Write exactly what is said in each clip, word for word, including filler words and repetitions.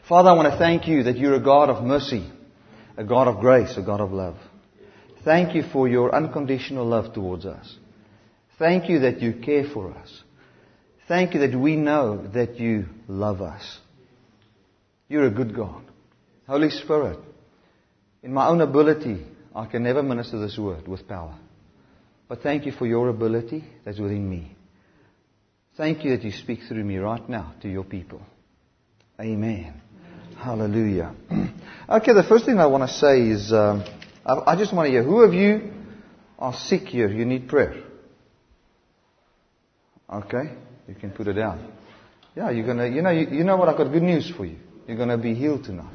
Father, I want to thank you that you're a God of mercy, a God of grace, a God of love. Thank you for your unconditional love towards us. Thank you that you care for us. Thank you that we know that you love us. You're a good God. Holy Spirit, in my own ability, I can never minister this word with power. But thank you for your ability that's within me. Thank you that you speak through me right now to your people. Amen. Hallelujah. Okay, the first thing I want to say is, um, I, I just want to hear, who of you are sick here? You need prayer. Okay, you can put it down. Yeah, you're gonna, you know, you, you know what? I've got good news for you. You're gonna be healed tonight.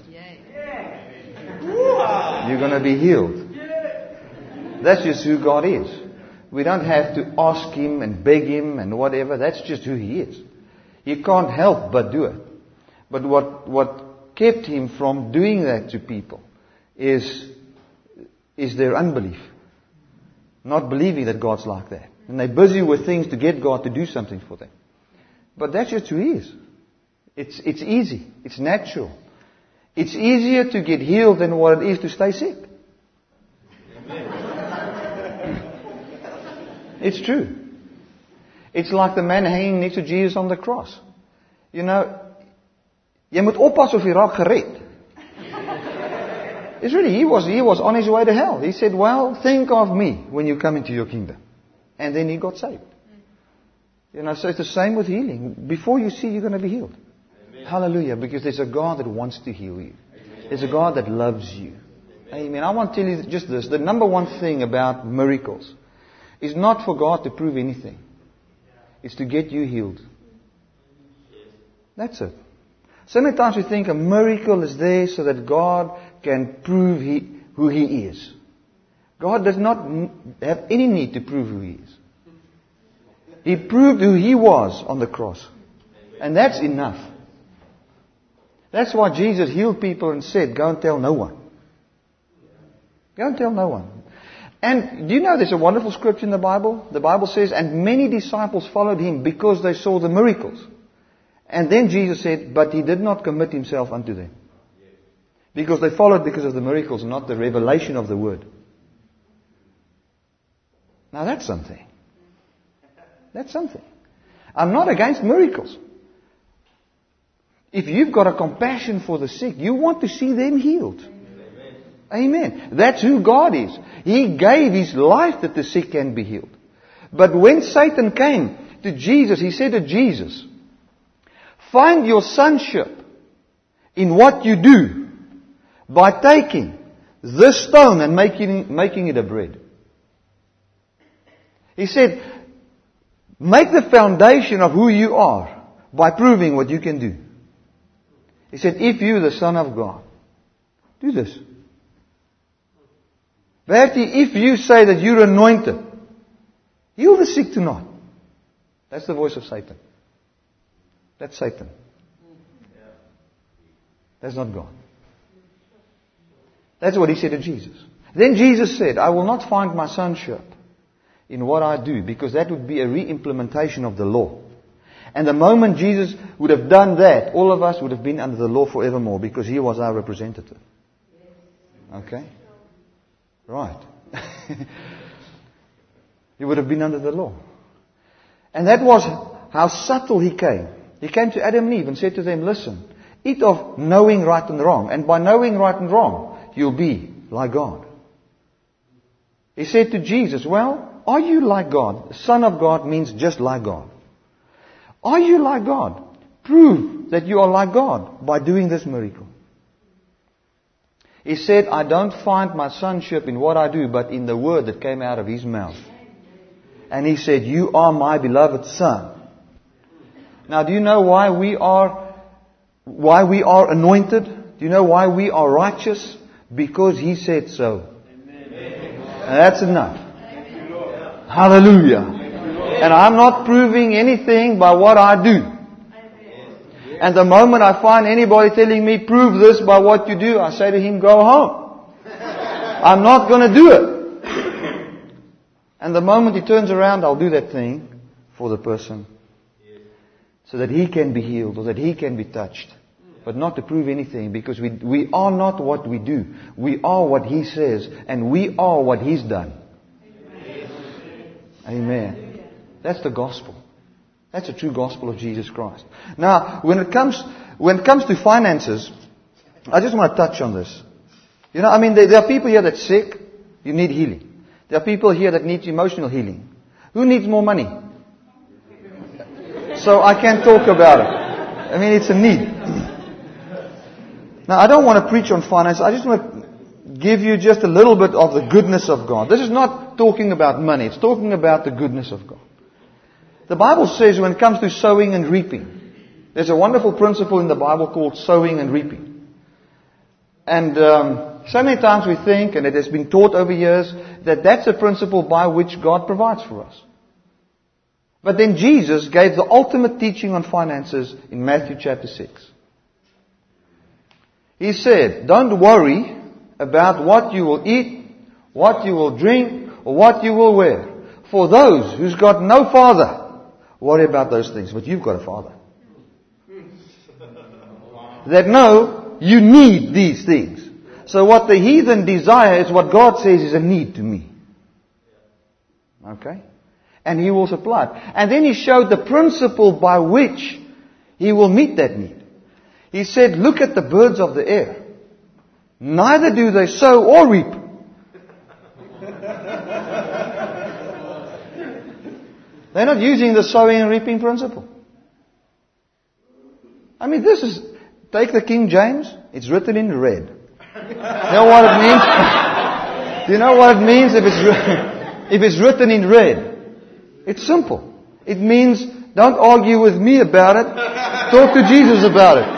You're gonna be healed. That's just who God is. We don't have to ask Him and beg Him and whatever. That's just who He is. You can't help but do it. But what what kept Him from doing that to people is is their unbelief. Not believing that God's like that. And they're busy with things to get God to do something for them. But that's just who He is. It's it's easy. It's natural. It's easier to get healed than what it is to stay sick. It's true. It's like the man hanging next to Jesus on the cross. You know, jy moet oppas of jy raak gered. It's really, he was, he was on his way to hell. He said, well, think of me when you come into your kingdom. And then he got saved. You know, so it's the same with healing. Before you see, you're going to be healed. Amen. Hallelujah. Because there's a God that wants to heal you. Amen. There's a God that loves you. Amen. Amen. I want to tell you just this. The number one thing about miracles is not for God to prove anything. It's to get you healed. That's it. So many times we think a miracle is there so that God can prove he, who He is. God does not have any need to prove who He is. He proved who He was on the cross. And that's enough. That's why Jesus healed people and said, go and tell no one. Go and tell no one. And do you know there's a wonderful scripture in the Bible? The Bible says, and many disciples followed Him because they saw the miracles. And then Jesus said, but He did not commit Himself unto them. Because they followed because of the miracles, not the revelation of the Word. Now that's something. That's something. I'm not against miracles. If you've got a compassion for the sick, you want to see them healed. Amen. Amen. That's who God is. He gave His life that the sick can be healed. But when Satan came to Jesus, he said to Jesus, find your sonship in what you do by taking this stone and making, making it a bread. He said, make the foundation of who you are by proving what you can do. He said, if you, the Son of God, do this. Bertie, if you say that you're anointed, heal the sick tonight. That's the voice of Satan. That's Satan. That's not God. That's what he said to Jesus. Then Jesus said, I will not find my sonship in what I do, because that would be a re-implementation of the law. And the moment Jesus would have done that, all of us would have been under the law forevermore, because He was our representative. Okay? Right. He would have been under the law. And that was how subtle He came. He came to Adam and Eve and said to them, listen, eat of knowing right and wrong. And by knowing right and wrong, you'll be like God. He said to Jesus, well, are you like God? Son of God means just like God. Are you like God? Prove that you are like God by doing this miracle. He said, I don't find my sonship in what I do, but in the word that came out of His mouth. And He said, you are my beloved Son. Now, do you know why we are, why we are anointed? Do you know why we are righteous? Because He said so. And that's enough. Hallelujah. And I'm not proving anything by what I do. And the moment I find anybody telling me, prove this by what you do, I say to him, go home. I'm not going to do it. And the moment he turns around, I'll do that thing for the person so that he can be healed or that he can be touched but not to prove anything, because we, we are not what we do. We are what He says, and we are what He's done. Amen. Amen. That's the gospel. That's the true gospel of Jesus Christ. Now, when it comes, when it comes to finances, I just want to touch on this. You know, I mean, there, there are people here that's sick. You need healing. There are people here that need emotional healing. Who needs more money? So I can't talk about it. I mean, it's a need. Now, I don't want to preach on finance. I just want to give you just a little bit of the goodness of God. This is not talking about money. It's talking about the goodness of God. The Bible says when it comes to sowing and reaping, there's a wonderful principle in the Bible called sowing and reaping. And um, so many times we think, and it has been taught over years, that that's a principle by which God provides for us. But then Jesus gave the ultimate teaching on finances in Matthew chapter six. He said, don't worry about what you will eat, what you will drink, or what you will wear. For those who's got no father, worry about those things. But you've got a father. That know you need these things. So what the heathen desire is what God says is a need to me. Okay? And He will supply it. And then He showed the principle by which He will meet that need. He said, look at the birds of the air. Neither do they sow or reap. They're not using the sowing and reaping principle. I mean, this is, take the King James, it's written in red. You know what it means? Do you know what it means if it's, if it's written in red? It's simple. It means, don't argue with me about it. Talk to Jesus about it.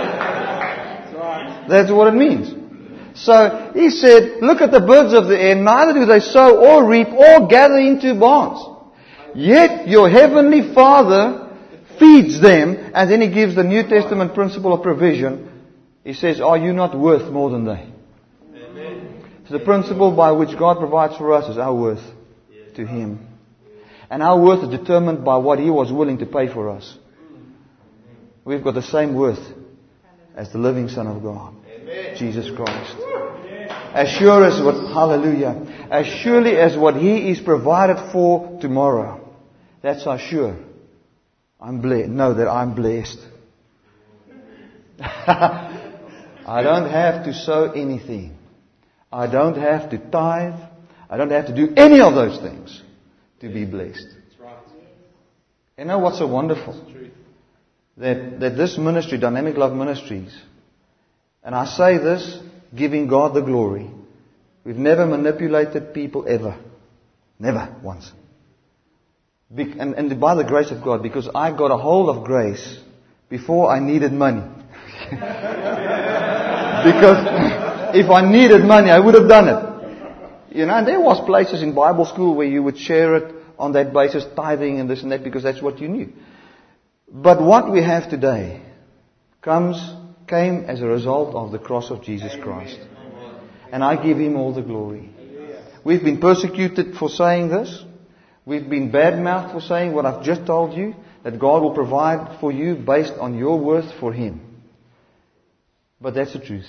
That's what it means. So, He said, look at the birds of the air. Neither do they sow or reap or gather into barns. Yet your heavenly Father feeds them. And then He gives the New Testament principle of provision. He says, are you not worth more than they? Amen. So the principle by which God provides for us is our worth to Him. And our worth is determined by what He was willing to pay for us. We've got the same worth as the living Son of God, Amen. Jesus Christ. As sure as what, hallelujah, as surely as what He is provided for tomorrow. That's how sure I'm blessed. Know that I'm blessed. I don't have to sow anything. I don't have to tithe. I don't have to do any of those things to be blessed. You know what's so wonderful? That, that this ministry, Dynamic Love Ministries, and I say this, giving God the glory. We've never manipulated people ever. Never once. Be- and, and by the grace of God, because I got a hold of grace before I needed money. Because if I needed money, I would have done it. You know, and there was places in Bible school where you would share it on that basis, tithing and this and that, because that's what you knew. But what we have today comes, came as a result of the cross of Jesus Christ. And I give Him all the glory. We've been persecuted for saying this. We've been bad-mouthed for saying what I've just told you, that God will provide for you based on your worth for Him. But that's the truth.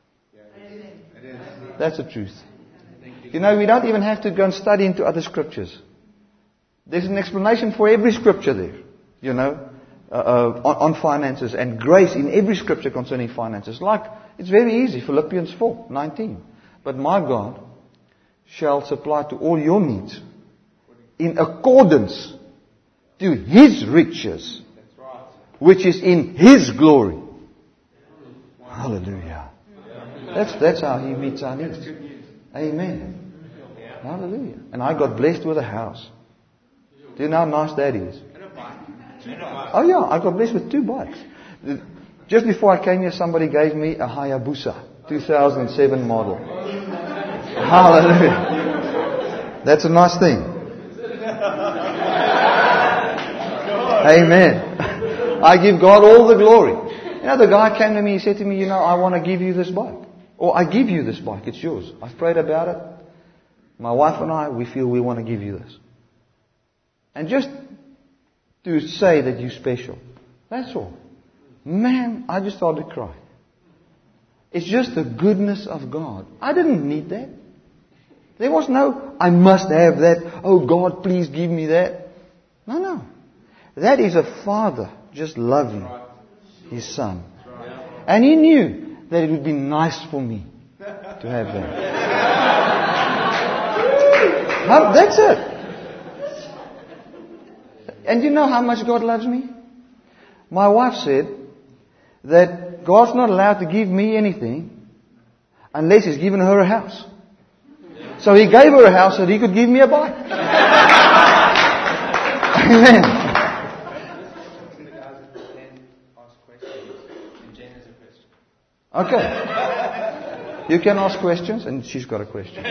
That's the truth. You know, we don't even have to go and study into other scriptures. There's an explanation for every scripture there, you know, uh, uh, on, on finances, and grace in every scripture concerning finances. Like, it's very easy, Philippians four nineteen. But my God shall supply to all your needs in accordance to His riches, which is in His glory. Hallelujah. That's, that's how He meets our needs. Amen. Hallelujah. And I got blessed with a house. Do you know how nice that is? Oh yeah, I got blessed with two bikes. Just before I came here, somebody gave me a Hayabusa, two thousand seven model. Hallelujah. That's a nice thing. Amen. I give God all the glory. You know, the guy came to me, he said to me, you know, I want to give you this bike. Or I give you this bike, it's yours. I've prayed about it. My wife and I, we feel we want to give you this. And just to say that you're special. That's all. Man, I just started to cry. It's just the goodness of God. I didn't need that. There was no, I must have that. Oh God, please give me that. No, no. That is a father just loving his son. And he knew that it would be nice for me to have that. How, that's it. And you know how much God loves me? My wife said that God's not allowed to give me anything unless He's given her a house. So He gave her a house so that He could give me a bike. Amen. Okay. You can ask questions, and she's got a question.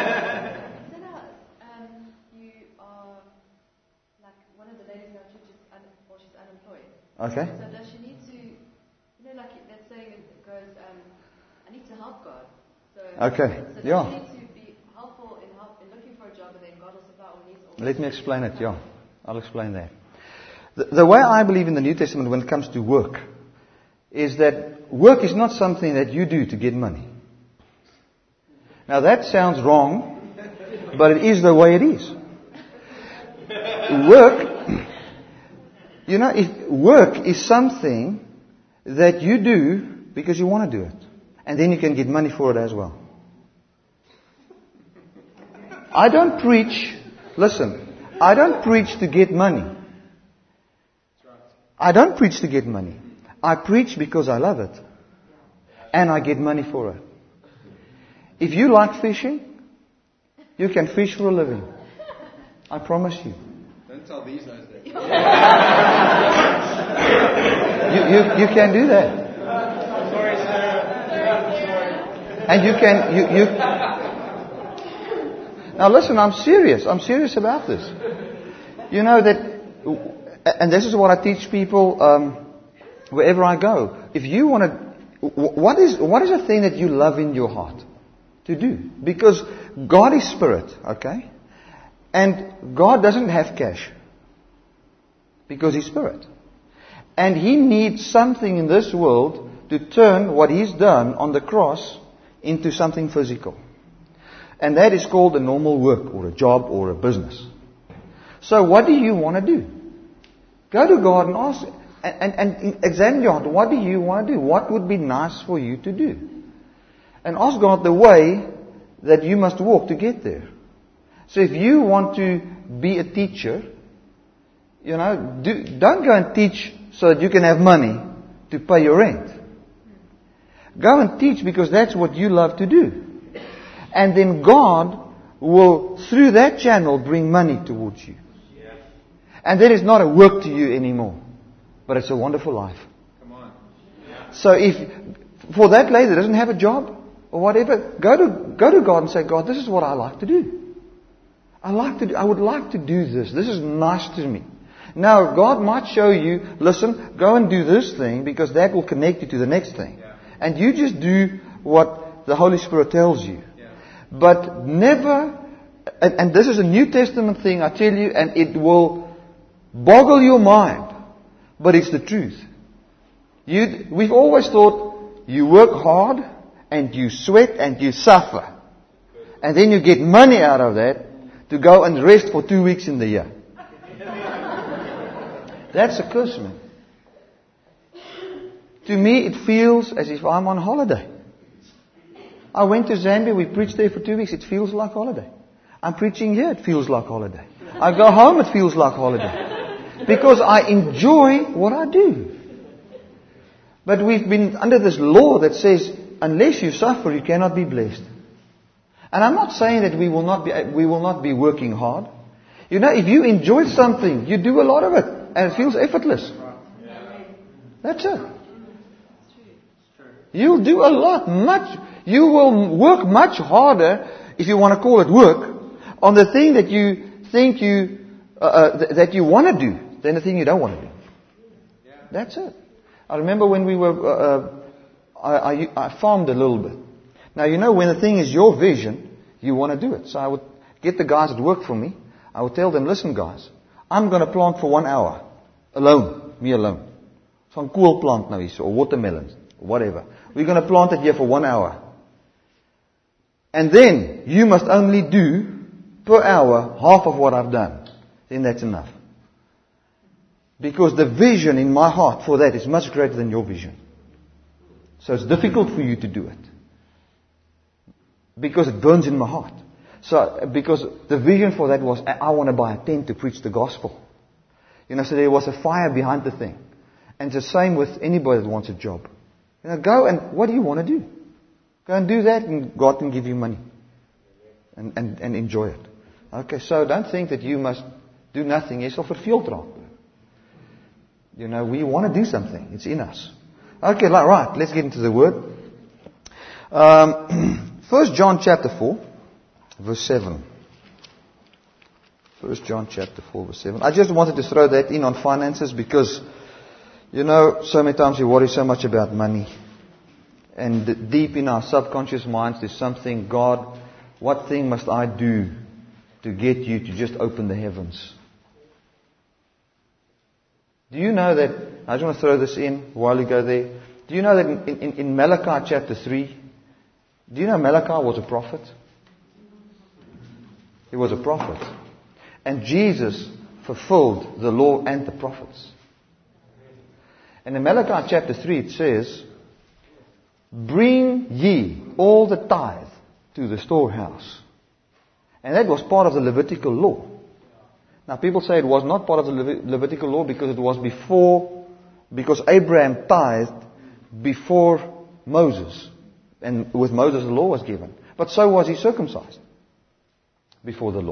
Okay. So does she need to, you know, like that saying it goes, um, I need to help God. So, okay. So does yeah. she need to be helpful in, help, in looking for a job, and then God will supply all needs? All Let me explain it, yeah. I'll explain that. The, the way I believe in the New Testament when it comes to work is that work is not something that you do to get money. Now that sounds wrong, but it is the way it is. Work... You know, if work is something that you do because you want to do it. And then you can get money for it as well. I don't preach, listen, I don't preach to get money. I don't preach to get money. I preach because I love it. And I get money for it. If you like fishing, you can fish for a living. I promise you. Don't tell these guys that. You, you, you can do that. Sorry, sir. And you can, you, you... Now listen, I'm serious. I'm serious about this. You know that, and this is what I teach people um, wherever I go. If you want to, what is, what is the thing that you love in your heart to do? Because God is spirit, okay? And God doesn't have cash. Because He's spirit. And He needs something in this world to turn what He's done on the cross into something physical. And that is called a normal work or a job or a business. So what do you want to do? Go to God and ask, and, and, and examine your heart. What do you want to do? What would be nice for you to do? And ask God the way that you must walk to get there. So if you want to be a teacher, you know, do, don't go and teach so that you can have money to pay your rent. Go and teach because that's what you love to do. And then God will, through that channel, bring money towards you. And that is not a work to you anymore. But it's a wonderful life. Come on. So if, for that lady that doesn't have a job or whatever, go to, go to God and say, God, this is what I like to do. I like to do, I would like to do this. This is nice to me. Now, God might show you, listen, go and do this thing because that will connect you to the next thing. Yeah. And you just do what the Holy Spirit tells you. Yeah. But never, and, and this is a New Testament thing, I tell you, and it will boggle your mind. But it's the truth. You, we've always thought you work hard and you sweat and you suffer. And then you get money out of that to go and rest for two weeks in the year. That's a curse, man. To me, it feels as if I'm on holiday. I went to Zambia, we preached there for two weeks, it feels like holiday. I'm preaching here, it feels like holiday. I go home, it feels like holiday. Because I enjoy what I do. But we've been under this law that says, unless you suffer, you cannot be blessed. And I'm not saying that we will not be, we will not be working hard. You know, if you enjoy something, you do a lot of it. And it feels effortless. That's it. You'll do a lot, much. You will work much harder, if you want to call it work, on the thing that you think you, uh, uh, th- that you want to do, than the thing you don't want to do. That's it. I remember when we were, uh, I, I, I farmed a little bit. Now, you know, when the thing is your vision, you want to do it. So I would get the guys that work for me. I would tell them, listen guys, I'm going to plant for one hour. Alone. Me alone. So gaan kool plant nou hier, or watermelons, whatever. We're going to plant it here for one hour. And then, you must only do, per hour, half of what I've done. Then that's enough. Because the vision in my heart for that is much greater than your vision. So it's difficult for you to do it. Because it burns in my heart. So, because the vision for that was, I want to buy a tent to preach the gospel. You know, so there was a fire behind the thing. And it's the same with anybody that wants a job. You know, go and, what do you want to do? Go and do that and God can give you money. And, and, and enjoy it. Okay, so don't think that you must do nothing. Jy sal verveeld raak. You know, we want to do something. It's in us. Okay, right, let's get into the word. Um, First John chapter four, verse seven. First John chapter four, verse seven. I just wanted to throw that in on finances because, you know, so many times we worry so much about money. And deep in our subconscious minds there's something, God, what thing must I do to get you to just open the heavens? Do you know that, I just want to throw this in while you go there. Do you know that in, in, in Malachi chapter three, do you know Malachi was a prophet? He was a prophet. And Jesus fulfilled the law and the prophets. And in Malachi chapter three it says, bring ye all the tithe to the storehouse. And that was part of the Levitical law. Now people say it was not part of the Levitical law because it was before, because Abraham tithed before Moses. And with Moses the law was given. But so was he circumcised before the law.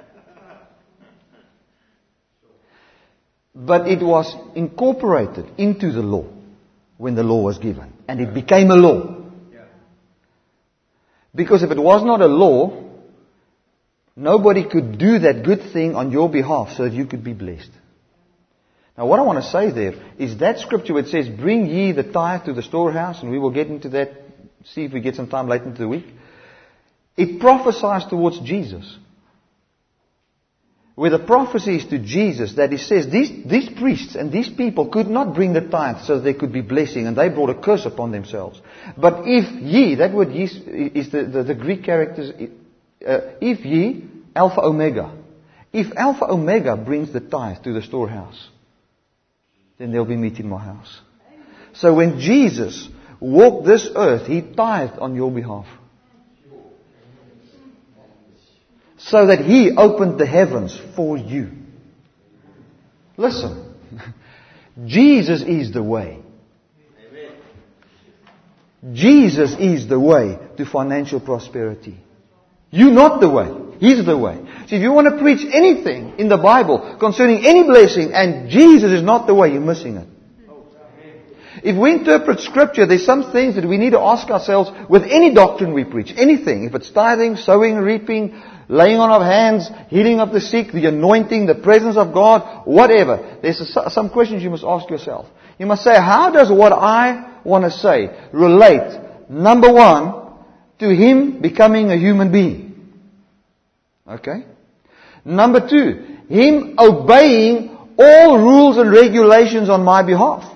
But it was incorporated into the law when the law was given. And it became a law. Because if it was not a law, nobody could do that good thing on your behalf so that you could be blessed. Now what I want to say there is that scripture where it says, bring ye the tithe to the storehouse, and we will get into that, see if we get some time later into the week. It prophesies towards Jesus. Where the prophecy is to Jesus that he says, these, these priests and these people could not bring the tithe so that there could be blessing, and they brought a curse upon themselves. But if ye, that word ye is the, the, the Greek characters, uh, if ye, Alpha Omega. If Alpha Omega brings the tithe to the storehouse, then there'll be meat in my house. So when Jesus walked this earth, he tithed on your behalf. So that he opened the heavens for you. Listen. Jesus is the way. Jesus is the way to financial prosperity. You're not the way. He's the way. So if you want to preach anything in the Bible concerning any blessing and Jesus is not the way, you're missing it. If we interpret Scripture, there's some things that we need to ask ourselves with any doctrine we preach. Anything. If it's tithing, sowing, reaping, laying on of hands, healing of the sick, the anointing, the presence of God, whatever. There's a, some questions you must ask yourself. You must say, how does what I want to say relate, number one, to Him becoming a human being? Okay? Number two, Him obeying all rules and regulations on my behalf.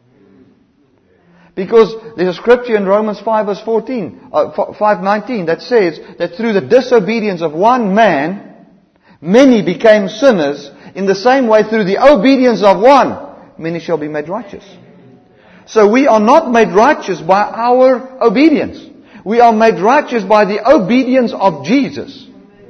Because there's a scripture in Romans five verse fourteen, uh, five nineteen that says that through the disobedience of one man, many became sinners. In the same way, through the obedience of one, many shall be made righteous. So we are not made righteous by our obedience. We are made righteous by the obedience of Jesus.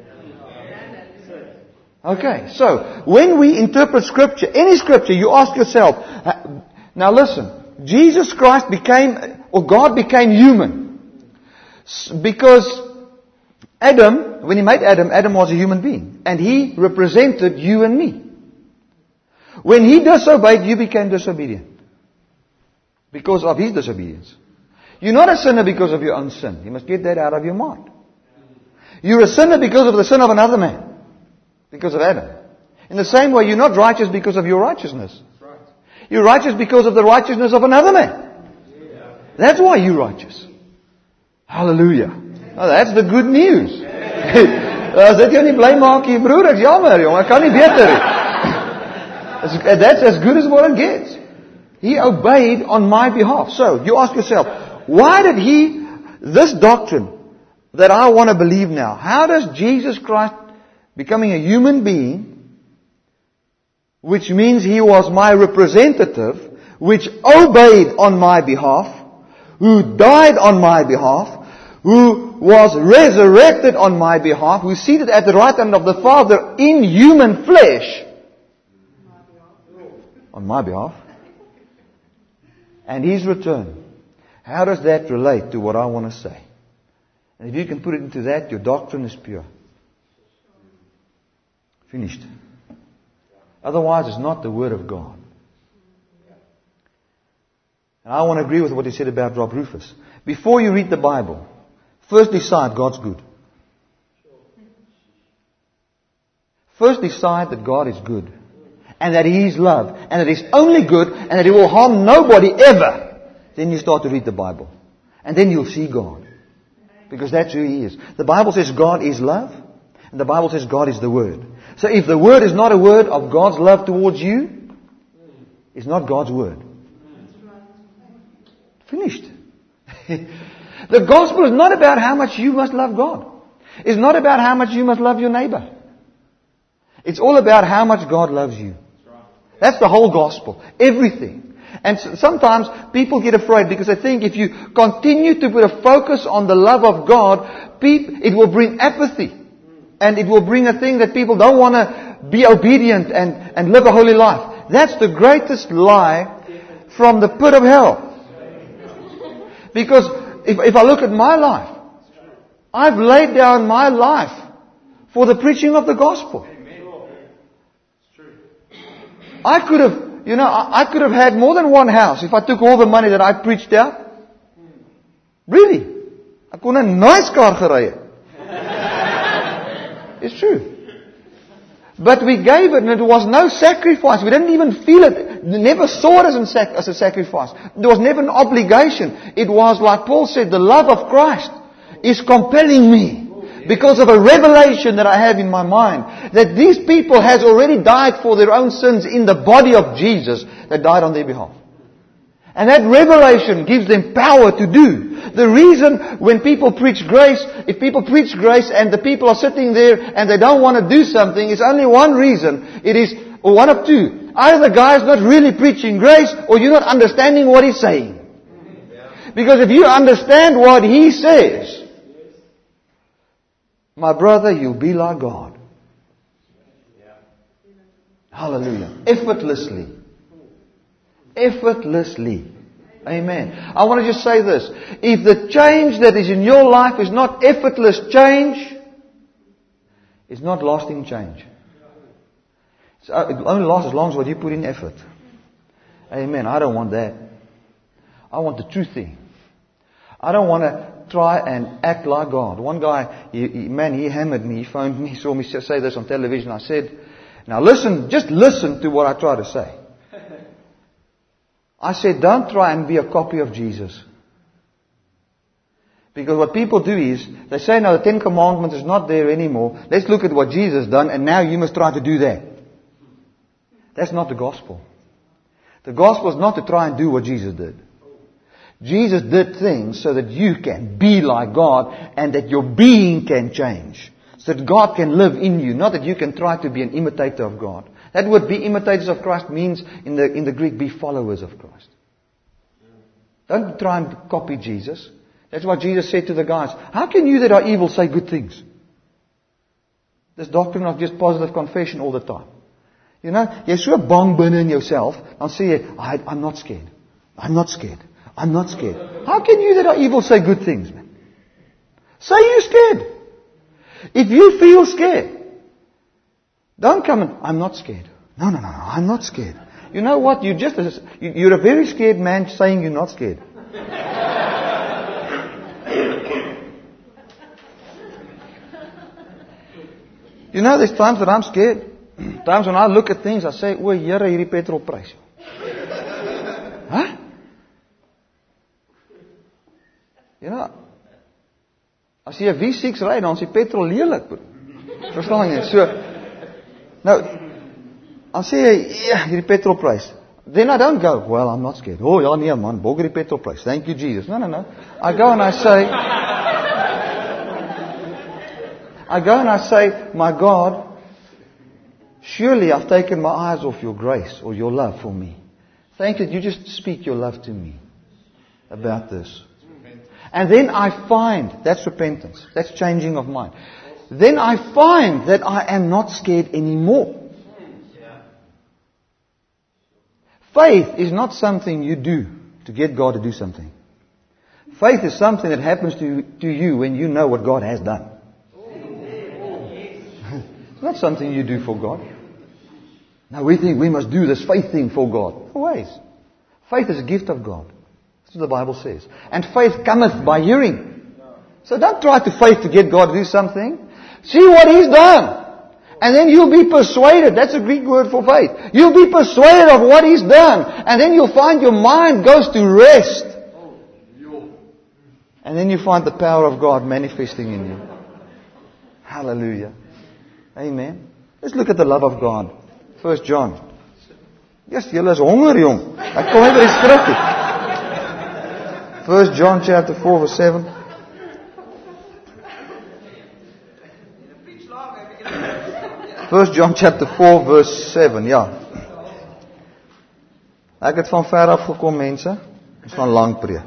Okay, so when we interpret Scripture, any Scripture, you ask yourself, now listen, Jesus Christ became, or God became human. Because Adam, when He made Adam, Adam was a human being. And he represented you and me. When he disobeyed, you became disobedient. Because of his disobedience. You're not a sinner because of your own sin. You must get that out of your mind. You're a sinner because of the sin of another man. Because of Adam. In the same way, you're not righteous because of your righteousness. You're righteous because of the righteousness of another man. That's why you're righteous. Hallelujah. Oh, that's the good news. As dit jou nie bly maak nie, broer, ek's jammer, jong, ek kan nie beter nie. That's as good as what it gets. He obeyed on my behalf. So, you ask yourself, why did He, this doctrine that I want to believe now, how does Jesus Christ becoming a human being, which means He was my representative, which obeyed on my behalf, who died on my behalf, who was resurrected on my behalf, who is seated at the right hand of the Father in human flesh, on my behalf, and His return. How does that relate to what I want to say? And if you can put it into that, your doctrine is pure. Finished. Otherwise, it's not the Word of God. And I want to agree with what he said about Rob Rufus. Before you read the Bible, first decide God's good. First decide that God is good. And that He is love. And that He is only good. And that He will harm nobody ever. Then you start to read the Bible. And then you'll see God. Because that's who He is. The Bible says God is love. And the Bible says God is the Word. So if the Word is not a word of God's love towards you, it's not God's Word. Finished. The gospel is not about how much you must love God. It's not about how much you must love your neighbor. It's all about how much God loves you. That's the whole gospel. Everything. And sometimes people get afraid because they think if you continue to put a focus on the love of God, it will bring apathy. And it will bring a thing that people don't want to be obedient and, and live a holy life. That's the greatest lie from the pit of hell. Because if, if I look at my life, I've laid down my life for the preaching of the gospel. I could have, you know, I, I could have had more than one house if I took all the money that I preached out. Really. I kon 'n nice car gery het. It's true. But we gave it and it was no sacrifice. We didn't even feel it. We never saw it as, in sac- as a sacrifice. There was never an obligation. It was like Paul said, the love of Christ is compelling me. Because of a revelation that I have in my mind. That these people has already died for their own sins in the body of Jesus that died on their behalf. And that revelation gives them power to do. The reason when people preach grace, if people preach grace and the people are sitting there and they don't want to do something, it's only one reason. It is or one of two. Either the guy's not really preaching grace or you're not understanding what he's saying. Because if you understand what he says, my brother, you'll be like God. Hallelujah. Effortlessly. Effortlessly. Amen. I want to just say this. If the change that is in your life is not effortless change, it's not lasting change. So it only lasts as long as what you put in effort. Amen. I don't want that. I want the true thing. I don't want to try and act like God. One guy, he, he, man, he hammered me. He phoned me. He saw me say this on television. I said, now listen, just listen to what I try to say. I said, don't try and be a copy of Jesus. Because what people do is, they say, no, the Ten Commandments is not there anymore. Let's look at what Jesus done, and now you must try to do that. That's not the gospel. The gospel is not to try and do what Jesus did. Jesus did things so that you can be like God, and that your being can change. So that God can live in you, not that you can try to be an imitator of God. That word be imitators of Christ means in the in the Greek be followers of Christ. Don't try and copy Jesus. That's what Jesus said to the guys. How can you that are evil say good things? This doctrine of just positive confession all the time. You know, jy's so bang binne in yourself, dan sê jy, I'm not scared. I'm not scared. I'm not scared. How can you that are evil say good things, man? Say you're scared. If you feel scared, don't come and, I'm not scared. No, no, no, no, I'm not scared. You know what? You're just a, you're a very scared man saying you're not scared. You know, there's times that I'm scared. Times when I look at things, I say, o Here, hierdie petrolprys. Huh? You know, as jy 'n V six ry, dan is die petrol lelik. Verstaan jy? So, nou, dan sê jy, ja, hierdie petrolprys. then I don't go, well, I'm not scared. Oh, ja, nee, man, Boggery petrol price. Thank you, Jesus. No, no, no. I go and I say, I go and I say, my God, surely I've taken my eyes off your grace or your love for me. Thank you that you just speak your love to me about this. And then I find, that's repentance, that's changing of mind. Then I find that I am not scared anymore. Faith is not something you do to get God to do something. Faith is something that happens to, to you when you know what God has done. It's not something you do for God. Now we think we must do this faith thing for God. No ways. Faith is a gift of God. That's what the Bible says. And faith cometh by hearing. So don't try to faith to get God to do something. See what He's done. And then you'll be persuaded. That's a Greek word for faith. You'll be persuaded of what He's done. And then you'll find your mind goes to rest. And then you find the power of God manifesting in you. Hallelujah. Amen. Let's look at the love of God. First John. Yes, julle is honger, jong. Ek kom net by die skrif uit. First John chapter four verse seven. First John chapter four verse seven, ja. Ek het van ver af gekom, mense. Dit is van lang preek.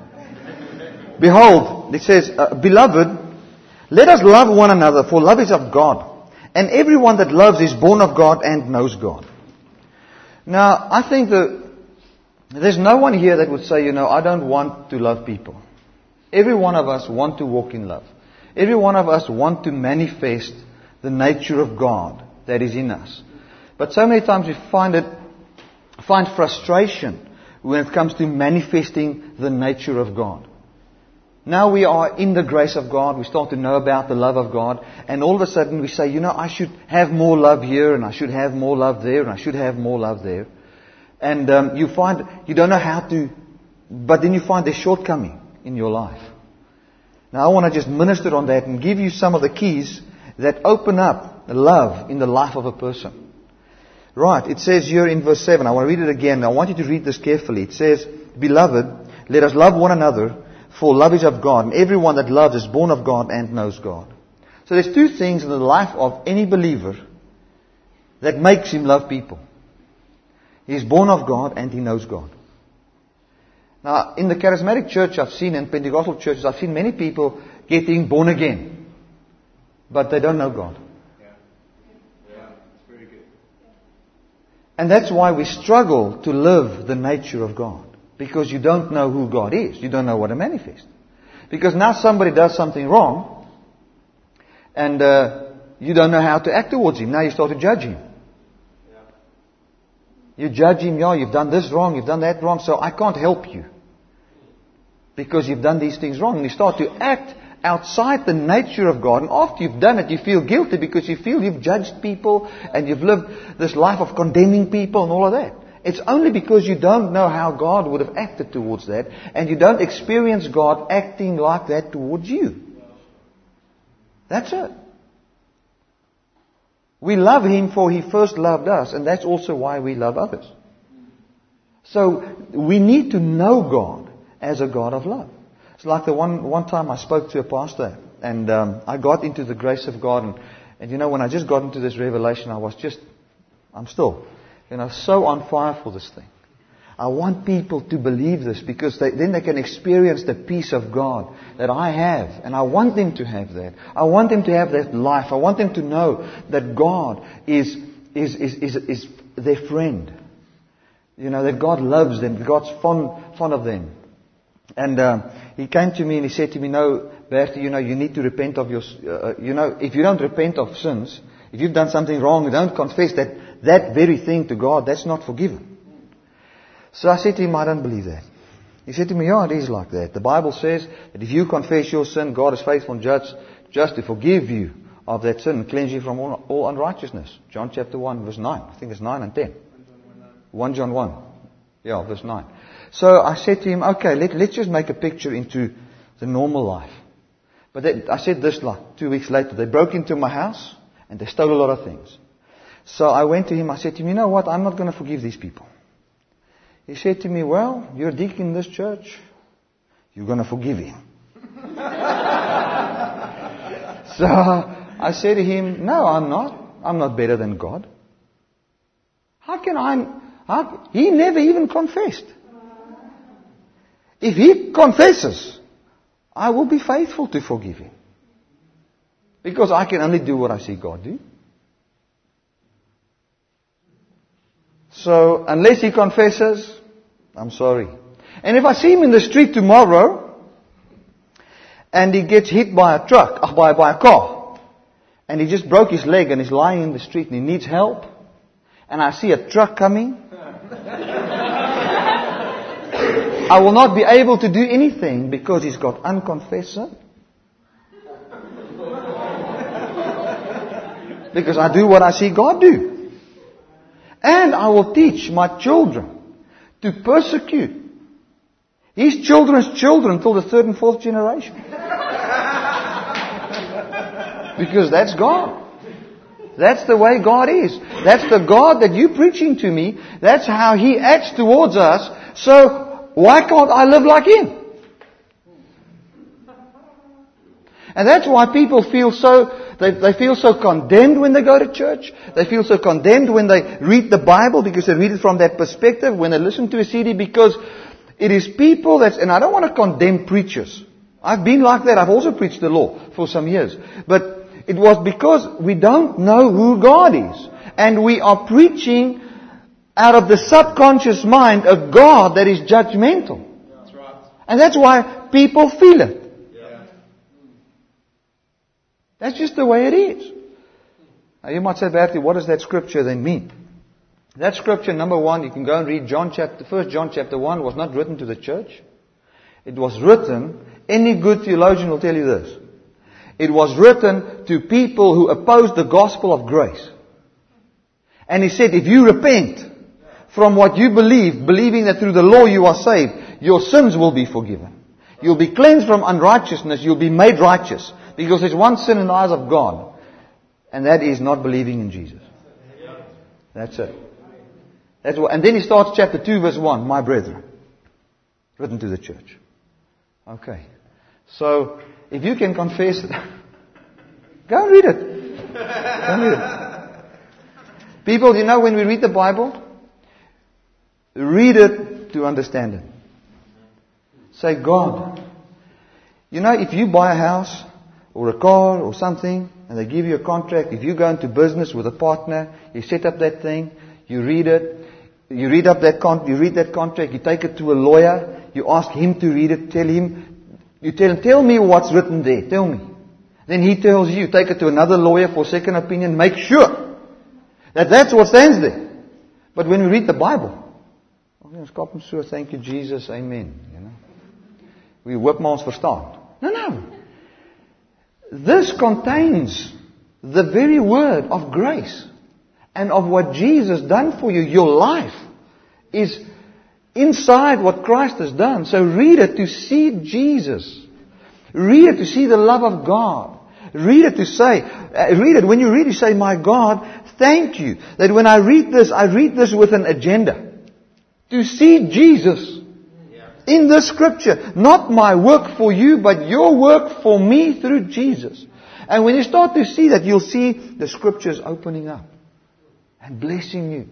Behold, it says, uh, beloved, let us love one another, for love is of God. And everyone that loves is born of God and knows God. Now, I think that there's no one here that would say, you know, I don't want to love people. Every one of us want to walk in love. Every one of us want to manifest the nature of God that is in us. But so many times we find it, find frustration when it comes to manifesting the nature of God. Now we are in the grace of God, we start to know about the love of God, and all of a sudden we say, you know, I should have more love here, and I should have more love there, and I should have more love there. And um, you find, you don't know how to, but then you find there's shortcoming in your life. Now I want to just minister on that and give you some of the keys that open up love in the life of a person. Right, it says here in verse seven, I want to read it again. I want you to read this carefully. It says, beloved, let us love one another, for love is of God, and everyone that loves is born of God and knows God. So there's two things in the life of any believer that makes him love people. He's born of God and he knows God. Now, in the charismatic church I've seen, in Pentecostal churches, I've seen many people getting born again, but they don't know God. Yeah. Yeah, it's very good. And that's why we struggle to live the nature of God. Because you don't know who God is. You don't know what to manifest. Because now somebody does something wrong, and uh, you don't know how to act towards him. Now you start to judge him. Yeah. You judge him, yeah, you've done this wrong, you've done that wrong, so I can't help you. Because you've done these things wrong. And you start to act outside the nature of God. And after you've done it, you feel guilty because you feel you've judged people and you've lived this life of condemning people and all of that. It's only because you don't know how God would have acted towards that, and you don't experience God acting like that towards you. That's it. We love Him for He first loved us, and that's also why we love others. So we need to know God as a God of love. It's like the one one time I spoke to a pastor, and um, I got into the grace of God, and, and you know, when I just got into this revelation, I was just, I'm still... And I'm so on fire for this thing. I want people to believe this because they, then they can experience the peace of God that I have. And I want them to have that. I want them to have that life. I want them to know that God is, is, is, is, is their friend. You know, that God loves them. God's fond, fond of them. And uh, he came to me and he said to me, no, Bertie, you know, you need to repent of your, uh, you know, if you don't repent of sins, if you've done something wrong, you don't confess that, that very thing to God, that's not forgiven. So I said to him, I don't believe that. He said to me, yeah, it is like that. The Bible says that if you confess your sin, God is faithful and just, just to forgive you of that sin and cleanse you from all, all unrighteousness. John chapter one, verse nine. I think it's nine and ten. First John one. Yeah, verse nine. So I said to him, okay, let, let's just make a picture into the normal life. But they, I said this like two weeks later. They broke into my house and they stole a lot of things. So I went to him, I said to him, you know what, I'm not going to forgive these people. He said to me, well, you're a deacon in this church. You're going to forgive him. So I said to him, no, I'm not. I'm not better than God. How can I... How, he never even confessed. If he confesses, I will be faithful to forgive him. Because I can only do what I see God do. So, unless he confesses, I'm sorry. And if I see him in the street tomorrow, and he gets hit by a truck, uh, by, by a car, and he just broke his leg and he's lying in the street and he needs help, and I see a truck coming, I will not be able to do anything because he's got unconfessed sin. Because I do what I see God do. And I will teach my children to persecute his children's children until the third and fourth generation. Because that's God. That's the way God is. That's the God that you're preaching to me. That's how He acts towards us. So why can't I live like Him? And that's why people feel so, they, they feel so condemned when they go to church. They feel so condemned when they read the Bible because they read it from that perspective. When they listen to a C D, because it is people that's, and I don't want to condemn preachers. I've been like that. I've also preached the law for some years. But it was because we don't know who God is. And we are preaching out of the subconscious mind a God that is judgmental. That's right. And that's why people feel it. Yeah. That's just the way it is. Now you might say, Bertie, what does that scripture then mean? That scripture, number one, you can go and read John chapter, First John chapter one, was not written to the church. It was written, any good theologian will tell you this. It was written to people who opposed the gospel of grace. And he said, if you repent from what you believe, believing that through the law you are saved, your sins will be forgiven. You'll be cleansed from unrighteousness. You'll be made righteous. Because there's one sin in the eyes of God. And that is not believing in Jesus. That's it. That's what, and then he starts chapter two verse one, my brethren. Written to the church. Okay. So, if you can confess it, go and read it. Go and read it. People, you know, when we read the Bible, read it to understand it. Say, God, you know, if you buy a house or a car or something and they give you a contract, if you go into business with a partner, you set up that thing, you read it, you read up that con- you read that contract, you take it to a lawyer, you ask him to read it, tell him, you tell him, tell me what's written there, tell me. Then he tells you, take it to another lawyer for second opinion, make sure that that's what stands there. But when we read the Bible, oh, thank you Jesus, amen. You know, we whip ons verstaan. No, no. This contains the very word of grace and of what Jesus done for you. Your life is inside what Christ has done. So read it to see Jesus. Read it to see the love of God. Read it to say, uh, read it. When you read it, you say, my God, thank you that when I read this, I read this with an agenda. To see Jesus in the scripture. Not my work for you, but your work for me through Jesus. And when you start to see that, you'll see the scriptures opening up and blessing you.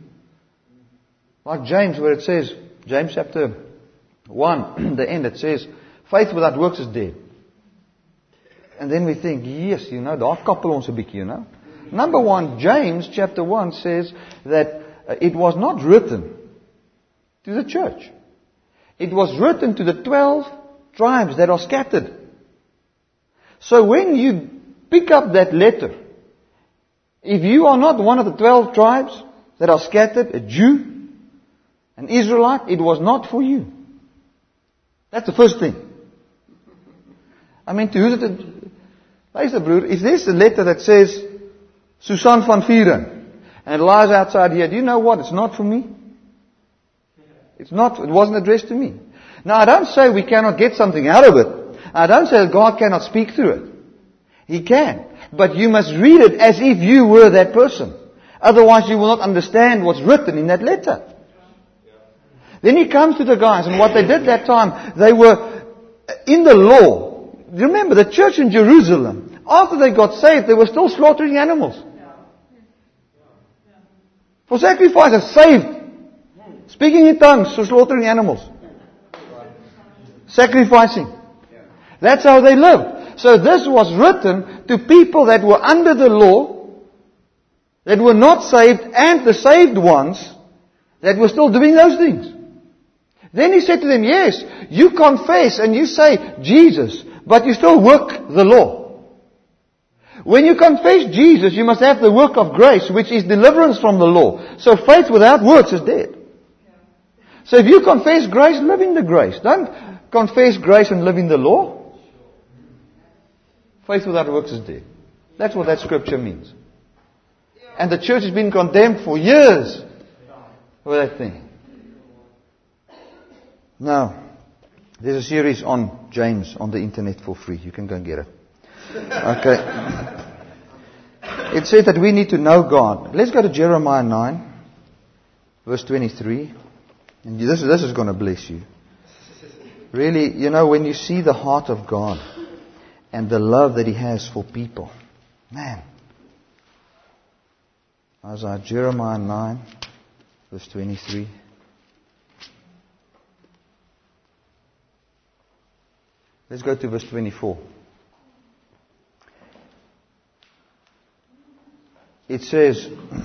Like James, where it says, James chapter one, the end, it says, faith without works is dead. And then we think, yes, you know, daar koppel ons 'n bietjie, you know. Number one, James chapter one says that uh, it was not written to the church. It was written to the twelve tribes that are scattered. So when you pick up that letter, if you are not one of the twelve tribes that are scattered, a Jew, an Israelite, it was not for you. That's the first thing. I mean, to who's it? Luister broer, if there's a letter that says, Susan van Vieren, and it lies outside here, do you know what? It's not for me. It's not, it wasn't addressed to me. Now, I don't say we cannot get something out of it. I don't say that God cannot speak through it. He can. But you must read it as if you were that person. Otherwise, you will not understand what's written in that letter. Then he comes to the guys, and what they did that time, they were in the law. Remember, the church in Jerusalem, after they got saved, they were still slaughtering animals. For sacrifices, saved. Speaking in tongues, for slaughtering animals. Sacrificing. That's how they lived. So this was written to people that were under the law, that were not saved, and the saved ones that were still doing those things. Then he said to them, yes, you confess and you say Jesus, but you still work the law. When you confess Jesus, you must have the work of grace, which is deliverance from the law. So faith without works is dead. So if you confess grace, live in the grace. Don't confess grace and live in the law. Faith without works is dead. That's what that scripture means. And the church has been condemned for years for that thing. Now, there's a series on James on the internet for free. You can go and get it. Okay. It says that we need to know God. Let's go to Jeremiah nine, verse twenty-three. And this, this is going to bless you. Really, you know, when you see the heart of God and the love that He has for people, man. Isaiah, Jeremiah nine, verse twenty-three. Let's go to verse twenty-four. It says,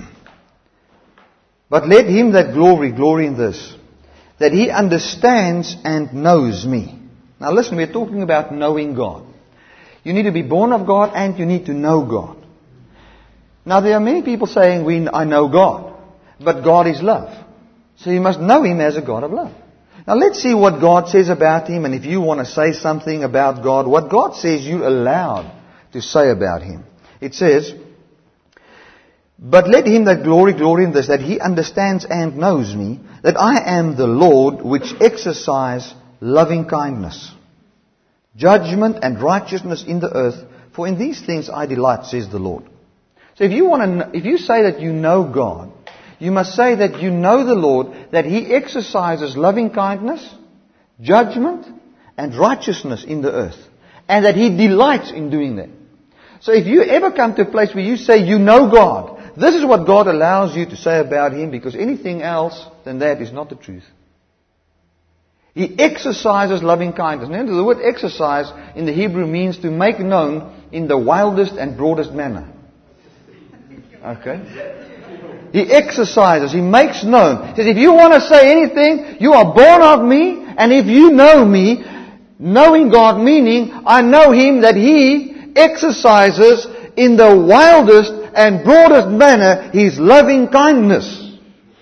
but let him that glory, glory in this, that he understands and knows me. Now listen, we're talking about knowing God. You need to be born of God and you need to know God. Now there are many people saying, we, I know God. But God is love. So you must know Him as a God of love. Now let's see what God says about Him. And if you want to say something about God, what God says you're allowed to say about Him. It says, but let him that glory, glory in this, that he understands and knows me, that I am the Lord which exercise loving kindness, judgment and righteousness in the earth, for in these things I delight, says the Lord. So if you want to, know, if you say that you know God, you must say that you know the Lord, that He exercises loving kindness, judgment and righteousness in the earth, and that He delights in doing that. So if you ever come to a place where you say you know God, this is what God allows you to say about Him, because anything else than that is not the truth. He exercises loving kindness. Now, the word exercise in the Hebrew means to make known in the wildest and broadest manner. Okay? He exercises, He makes known. He says, if you want to say anything, you are born of me, and if you know me, knowing God meaning, I know Him that He exercises in the wildest and broadest manner His loving kindness,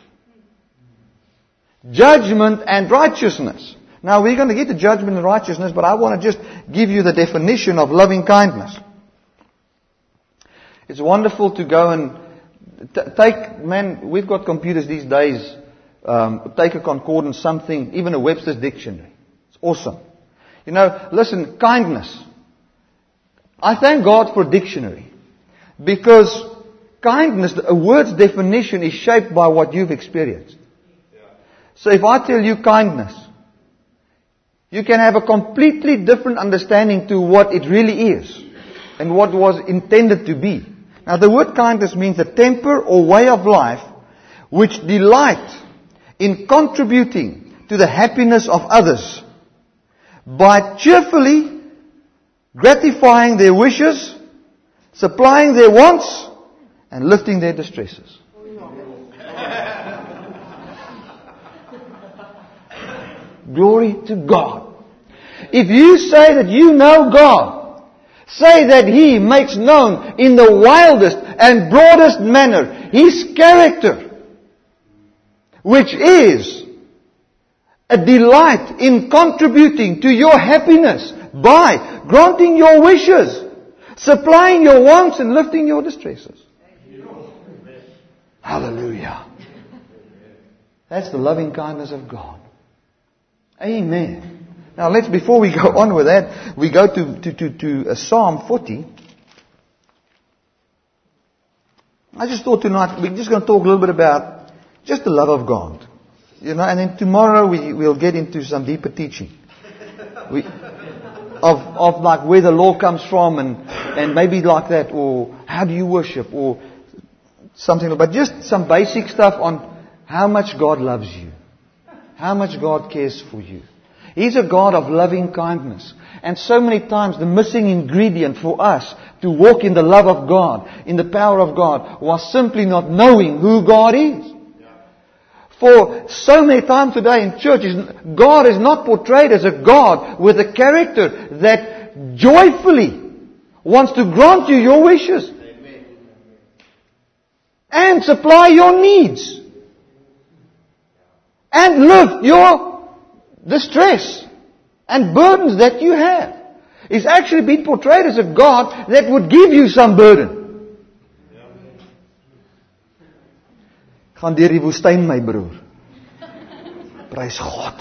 judgment and righteousness. Now we're going to get to judgment and righteousness, but I want to just give you the definition of loving kindness. It's wonderful to go and t- take, man, we've got computers these days, um, take a concordance, something, even a Webster's dictionary. It's awesome. You know, listen, kindness. I thank God for a dictionary. Because kindness, a word's definition is shaped by what you've experienced. So if I tell you kindness, you can have a completely different understanding to what it really is and what was intended to be. Now the word kindness means a temper or way of life which delight in contributing to the happiness of others by cheerfully gratifying their wishes, supplying their wants, and lifting their distresses. Glory to God. If you say that you know God, say that He makes known in the wildest and broadest manner His character, which is a delight in contributing to your happiness by granting your wishes, supplying your wants and lifting your distresses. Hallelujah. That's the loving kindness of God. Amen. Now let's, before we go on with that, we go to, to, to, to uh, Psalm forty. I just thought tonight we're just going to talk a little bit about just the love of God. You know, and then tomorrow we, we'll get into some deeper teaching. We, of, of like where the law comes from and, and maybe like that, or how do you worship, or something, but just some basic stuff on how much God loves you. How much God cares for you. He's a God of loving kindness. And so many times the missing ingredient for us to walk in the love of God, in the power of God, was simply not knowing who God is. For so many times today in churches, God is not portrayed as a God with a character that joyfully wants to grant you your wishes. And supply your needs. And lift your distress and burdens that you have. Is actually being portrayed as a God that would give you some burden. Gaan deur die woestyn, my broer. Prys God.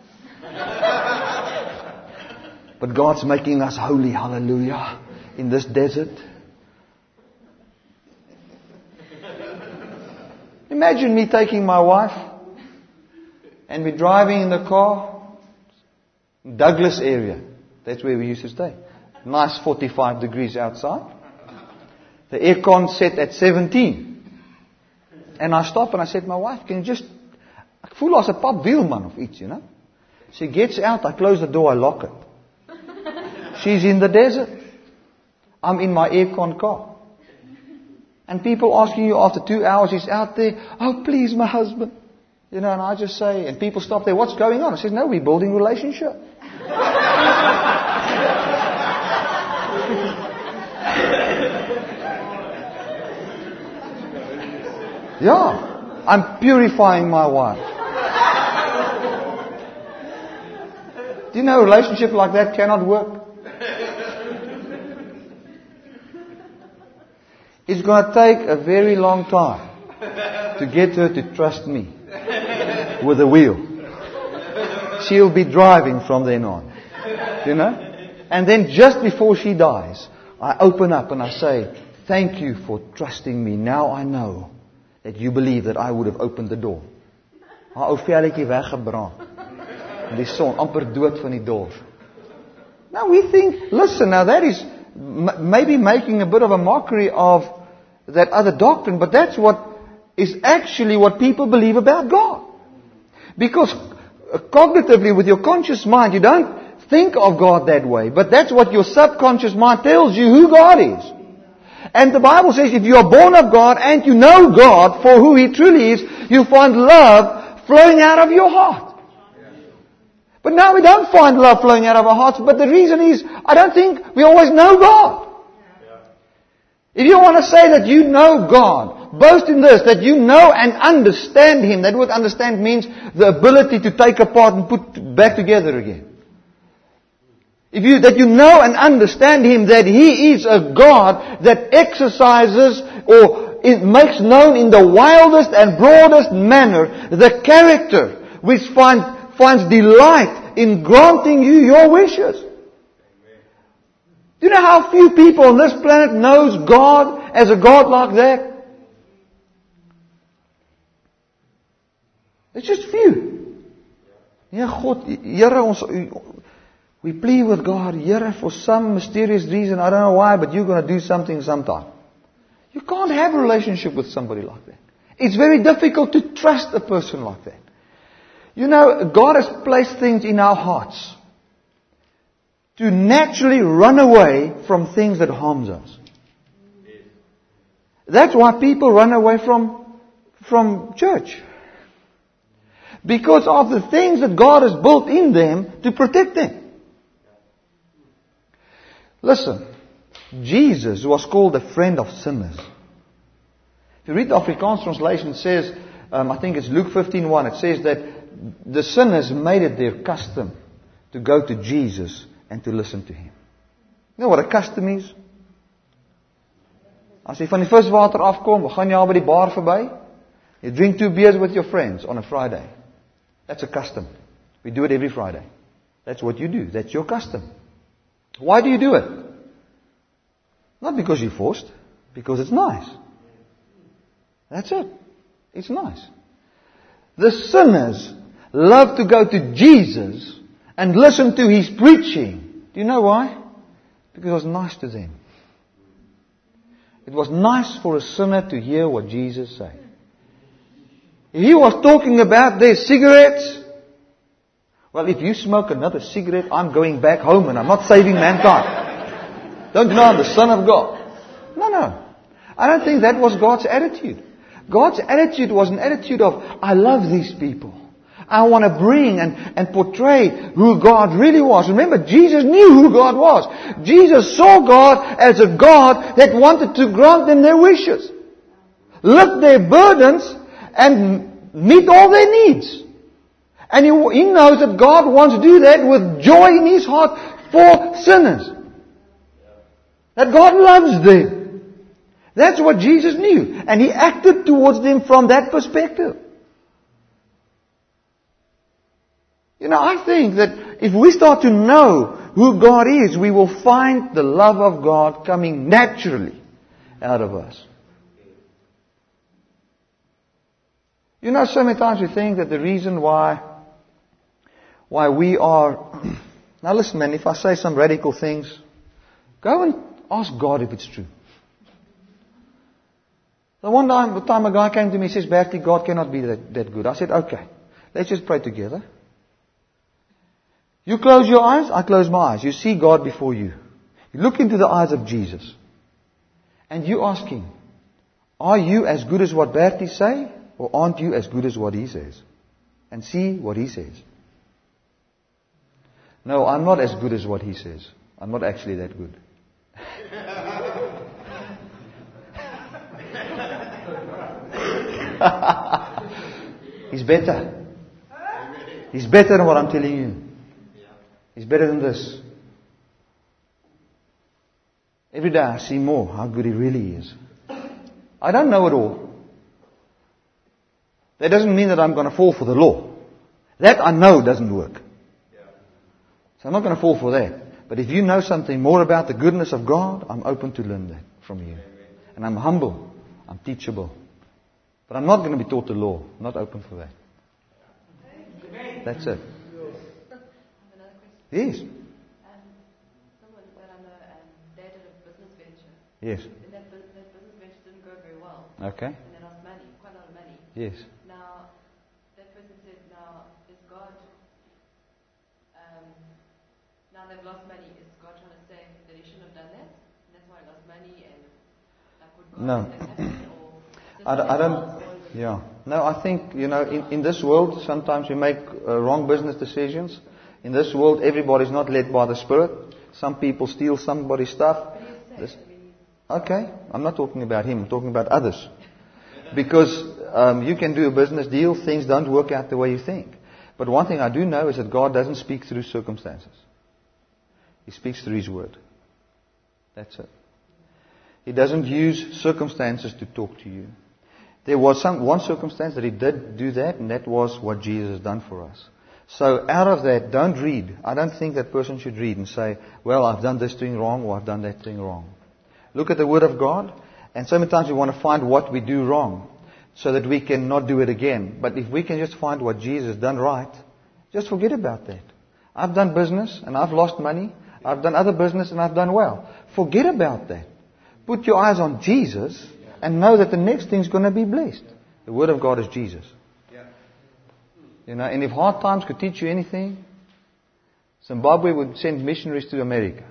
But God's making us holy, hallelujah, in this desert. Imagine me taking my wife and we're driving in the car, Douglas area. That's where we used to stay. Nice forty-five degrees outside. The aircon set at seventeen. And I stop and I said, my wife, can you just... Ek voel as 'n pap wielman of iets, you know. She gets out, I close the door, I lock it. She's in the desert. I'm in my aircon car. And people asking you after two hours, he's out there, oh please my husband. You know, and I just say, and people stop there, what's going on? I said, no, we're building relationship. Yeah, I'm purifying my wife. Do you know a relationship like that cannot work? It's going to take a very long time to get her to trust me with the wheel. She'll be driving from then on. You know? And then just before she dies, I open up and I say, thank you for trusting me. Now I know that you believe that I would have opened the door. Haar ou velletjie weggebrand. Die son, amper dood van die dors. Now we think, listen, now that is m- maybe making a bit of a mockery of that other doctrine, but that's what is actually what people believe about God. Because cognitively, with your conscious mind, you don't think of God that way, but that's what your subconscious mind tells you who God is. And the Bible says if you are born of God and you know God for who He truly is, you find love flowing out of your heart. But now we don't find love flowing out of our hearts, but the reason is, I don't think we always know God. If you want to say that you know God, boast in this, that you know and understand Him. That word understand means the ability to take apart and put back together again. If you, that you know and understand Him, that He is a God that exercises or it makes known in the wildest and broadest manner the character which find, finds delight in granting you your wishes. Do you know how few people on this planet knows God as a God like that? It's just few. Ja, God, Here, ons, we plead with God, Here, for some mysterious reason, I don't know why, but you're going to do something sometime. You can't have a relationship with somebody like that. It's very difficult to trust a person like that. You know, God has placed things in our hearts to naturally run away from things that harms us. That's why people run away from, from church. Because of the things that God has built in them to protect them. Listen, Jesus was called a friend of sinners. If you read the Afrikaans translation, it says, um, I think it's Luke fifteen one, it says that the sinners made it their custom to go to Jesus and to listen to Him. You know what a custom is? As jy van die viswater afkom, gaan jy al by die bar verby. You drink two beers with your friends on a Friday. That's a custom. We do it every Friday. That's what you do. That's your custom. Why do you do it? Not because you're forced. Because it's nice. That's it. It's nice. The sinners love to go to Jesus and listen to His preaching. Do you know why? Because it was nice to them. It was nice for a sinner to hear what Jesus said. He was talking about their cigarettes. Well, if you smoke another cigarette, I'm going back home and I'm not saving mankind. Don't you know I'm the Son of God? No, no. I don't think that was God's attitude. God's attitude was an attitude of, I love these people. I want to bring and, and portray who God really was. Remember, Jesus knew who God was. Jesus saw God as a God that wanted to grant them their wishes, lift their burdens, and meet all their needs. And he, he knows that God wants to do that with joy in His heart for sinners. That God loves them. That's what Jesus knew. And He acted towards them from that perspective. You know, I think that if we start to know who God is, we will find the love of God coming naturally out of us. You know, so many times we think that the reason why why we are... Now listen, man, if I say some radical things, go and ask God if it's true. The one time, the time a guy came to me and says, Bertie, God cannot be that, that good. I said, okay, let's just pray together. You close your eyes, I close my eyes. You see God before you. You look into the eyes of Jesus. And you ask Him, are you as good as what Bertie say? Or aren't you as good as what he says? And see what he says. No, I'm not as good as what he says. I'm not actually that good. He's better. He's better than what I'm telling you. He's better than this. Every day I see more how good He really is. I don't know it all. That doesn't mean that I'm going to fall for the law. That I know doesn't work. So I'm not going to fall for that. But if you know something more about the goodness of God, I'm open to learn that from you. And I'm humble. I'm teachable. But I'm not going to be taught the law. I'm not open for that. That's it. Yes. Um, someone that I know, um, they did a business venture. Yes. And that, bu- that business venture didn't go very well. Okay. And they lost money, quite a lot of money. Yes. Now, that person said, now, is God, um, now they've lost money, is God trying to say that He shouldn't have done that? And that's why He lost money, and like, would God No. let that happen? Or I don't, I don't, yeah. No, I think, you know, in, in this world, sometimes we make uh, wrong business decisions. In this world, everybody's not led by the Spirit. Some people steal somebody's stuff. This, okay, I'm not talking about him. I'm talking about others. Because um, you can do a business deal, things don't work out the way you think. But one thing I do know is that God doesn't speak through circumstances. He speaks through His Word. That's it. He doesn't use circumstances to talk to you. There was some one circumstance that He did do that, and that was what Jesus has done for us. So out of that, don't read. I don't think that person should read and say, well, I've done this thing wrong or I've done that thing wrong. Look at the Word of God, and so many times we want to find what we do wrong so that we can not do it again. But if we can just find what Jesus has done right, just forget about that. I've done business and I've lost money. I've done other business and I've done well. Forget about that. Put your eyes on Jesus and know that the next thing's going to be blessed. The Word of God is Jesus. You know, and if hard times could teach you anything, Zimbabwe would send missionaries to America.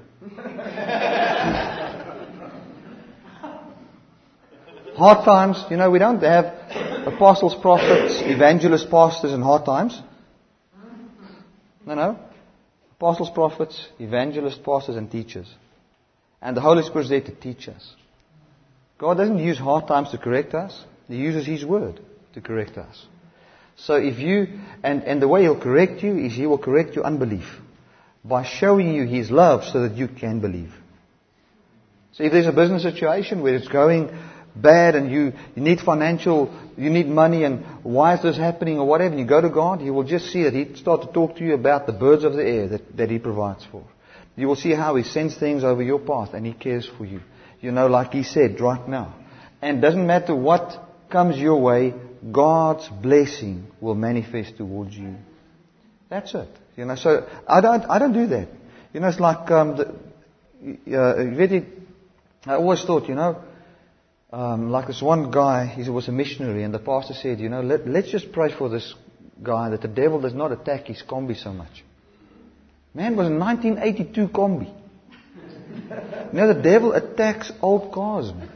Hard times, you know, we don't have apostles, prophets, evangelists, pastors in hard times. No, no. Apostles, prophets, evangelists, pastors, and teachers. And the Holy Spirit is there to teach us. God doesn't use hard times to correct us. He uses His Word to correct us. So if you, and, and the way He'll correct you is He will correct your unbelief by showing you His love so that you can believe. So if there's a business situation where it's going bad and you, you need financial, you need money and why is this happening or whatever, and you go to God, He will just see that He start to talk to you about the birds of the air that, that He provides for. You will see how He sends things over your path and He cares for you. You know, like He said right now. And it doesn't matter what comes your way, God's blessing will manifest towards you. That's it. You know, so I don't, I don't do that. You know, it's like, um, the, uh, really, I always thought, you know, um, like this one guy, he was a missionary, and the pastor said, you know, let, let's just pray for this guy that the devil does not attack his combi so much. Man, it was a nineteen eighty-two combi. You know, the devil attacks old cars, man.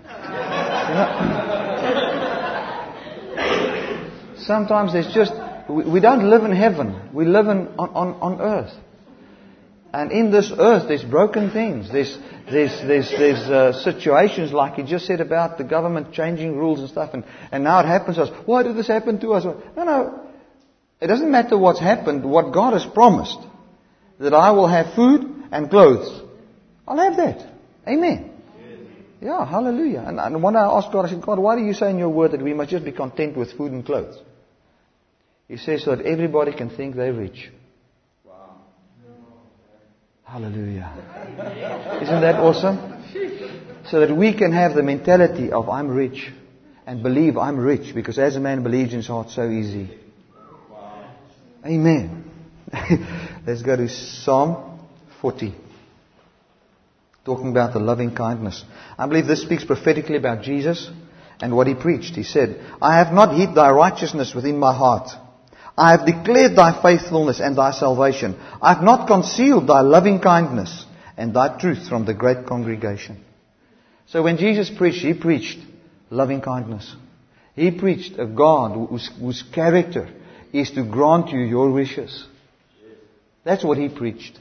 You know? Sometimes there's just, we, we don't live in heaven. We live in, on, on, on earth. And in this earth, there's broken things. There's, there's, there's, there's uh, situations like he just said about the government changing rules and stuff. And, and now it happens to us. Why did this happen to us? No, no. It doesn't matter what's happened. What God has promised, that I will have food and clothes. I'll have that. Amen. Yeah, hallelujah. And, and when I asked God, I said, God, why do you say in your word that we must just be content with food and clothes? He says so that everybody can think they're rich. Wow. Hallelujah. Isn't that awesome? So that we can have the mentality of I'm rich and believe I'm rich, because as a man believes in his heart, so easy. Wow. Amen. Let's go to Psalm forty. Talking about the loving kindness. I believe this speaks prophetically about Jesus and what He preached. He said, I have not hid thy righteousness within my heart. I have declared thy faithfulness and thy salvation. I have not concealed thy loving kindness and thy truth from the great congregation. So when Jesus preached, He preached loving kindness. He preached a God whose, whose character is to grant you your wishes. That's what He preached.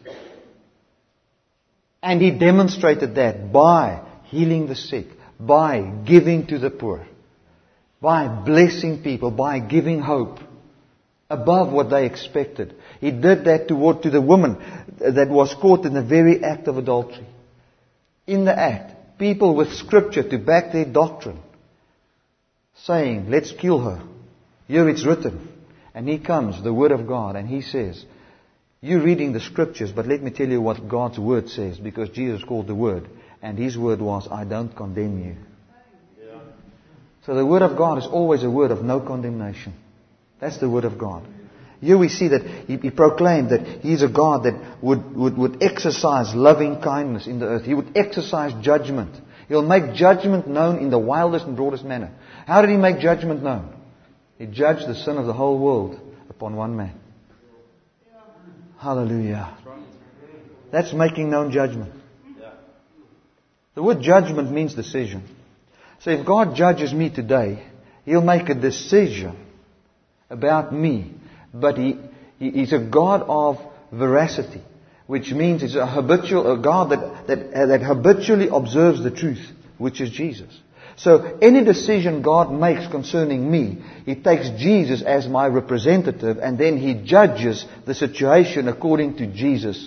And He demonstrated that by healing the sick, by giving to the poor, by blessing people, by giving hope above what they expected. He did that toward to the woman that was caught in the very act of adultery. In the act, people with scripture to back their doctrine, saying, let's kill her. Here it's written. And He comes, the Word of God, and He says, you're reading the scriptures, but let me tell you what God's Word says, because Jesus called the Word, and His word was, I don't condemn you. Yeah. So the Word of God is always a word of no condemnation. That's the Word of God. Here we see that He, he proclaimed that He's a God that would, would, would exercise loving kindness in the earth. He would exercise judgment. He'll make judgment known in the wildest and broadest manner. How did He make judgment known? He judged the sin of the whole world upon one man. Hallelujah. That's making known judgment. The word judgment means decision. So if God judges me today, He'll make a decision about me. But He, he He's a God of veracity, which means He's a habitual, a God that, that, uh, that habitually observes the truth, which is Jesus. So any decision God makes concerning me, He takes Jesus as my representative, and then He judges the situation according to Jesus.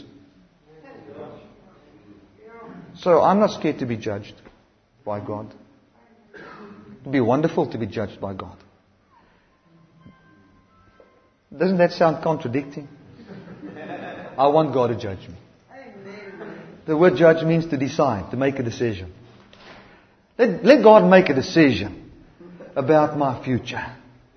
So I'm not scared to be judged by God. It would be wonderful to be judged by God. Doesn't that sound contradicting? I want God to judge me. The word judge means to decide, to make a decision. Let, let God make a decision about my future.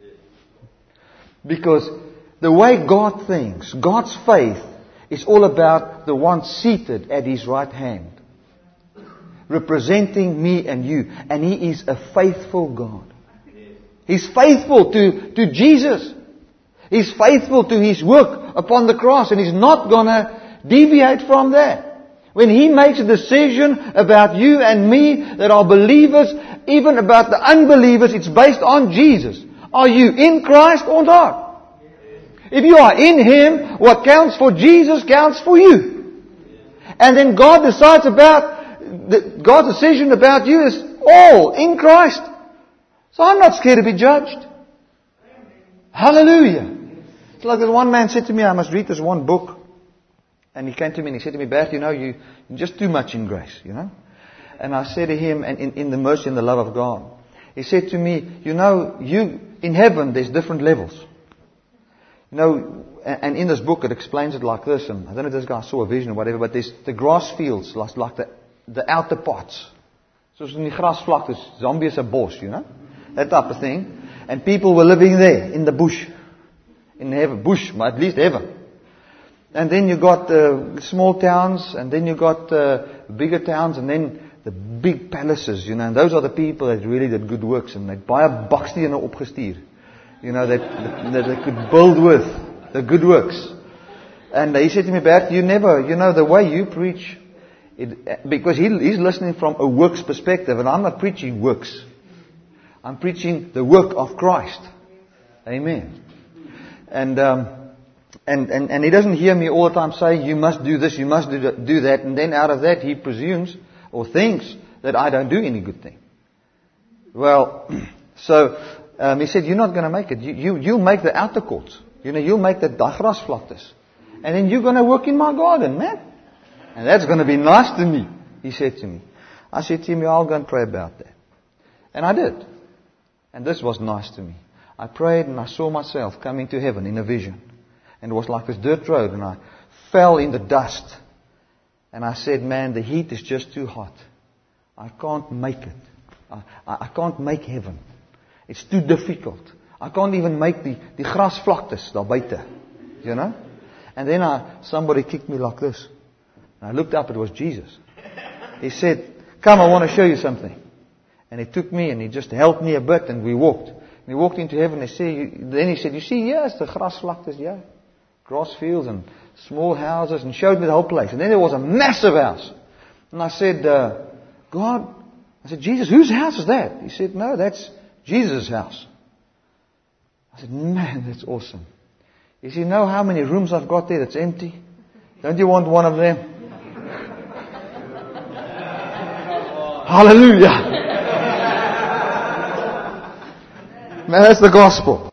Because the way God thinks, God's faith, is all about the one seated at His right hand, representing me and you. And He is a faithful God. He's faithful to, to Jesus. He's faithful to His work upon the cross, and He's not going to deviate from that. When He makes a decision about you and me that are believers, even about the unbelievers, it's based on Jesus. Are you in Christ or not? If you are in Him, what counts for Jesus counts for you. And then God decides about, the, God's decision about you is all in Christ. So I'm not scared to be judged. Hallelujah. It's like this one man said to me, I must read this one book. And he came to me and he said to me, Bert, you know, you, you're just too much in grace, you know. And I said to him, and in, in the mercy and the love of God, he said to me, you know, you in heaven there's different levels. You know, and, and in this book it explains it like this, and I don't know if this guy saw a vision or whatever, but there's the grass fields, like, like the, the outer parts. So in die grasvlaktes, Zambia is 'n bos, you know. That type of thing. And people were living there in the bush. In heaven. Bush, at least heaven. And then you got uh, small towns, and then you got uh, bigger towns, and then the big palaces, you know. And those are the people that really did good works. And they baie bakstene opgestuur. You know, that, that they could build with the good works. And he said to me, Bert, you never, you know, the way you preach, it, because he, he's listening from a works perspective, and I'm not preaching works. I'm preaching the work of Christ. Amen. And, um, and, and, and he doesn't hear me all the time say, you must do this, you must do, do that, and then out of that he presumes or thinks that I don't do any good thing. Well, so um, he said, you're not going to make it. You, you, you'll make the outer courts. You know, you'll make the grasvlaktes. And then you're going to work in my garden, man. And that's going to be nice to me, he said to me. I said to him, I'll go and pray about that. And I did. And this was nice to me. I prayed and I saw myself coming to heaven in a vision. And it was like this dirt road, and I fell in the dust. And I said, man, the heat is just too hot. I can't make it. I, I, I can't make heaven. It's too difficult. I can't even make the, the grasvlaktes daar buite. You know? And then I, somebody kicked me like this. And I looked up, it was Jesus. He said, come, I want to show you something. And he took me and he just helped me a bit, and we walked. And we walked into heaven, and he said, then he said, you see, yes, the grasvlaktes, yeah. Grass fields and small houses, and showed me the whole place. And then there was a massive house. And I said, uh, God, I said, Jesus, whose house is that? He said, no, that's Jesus' house. I said, man, that's awesome. He said, you know how many rooms I've got there that's empty? Don't you want one of them? Hallelujah. Man, that's the gospel.